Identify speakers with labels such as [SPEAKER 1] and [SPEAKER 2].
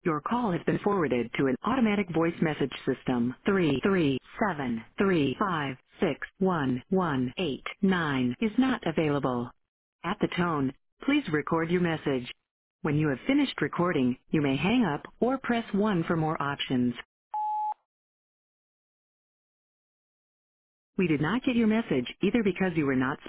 [SPEAKER 1] Your call has been forwarded to an automatic voice message system. 33735611189 is not available. At the tone, please record your message. When you have finished recording, you may hang up or press 1 for more options. We did not get your message either because you were not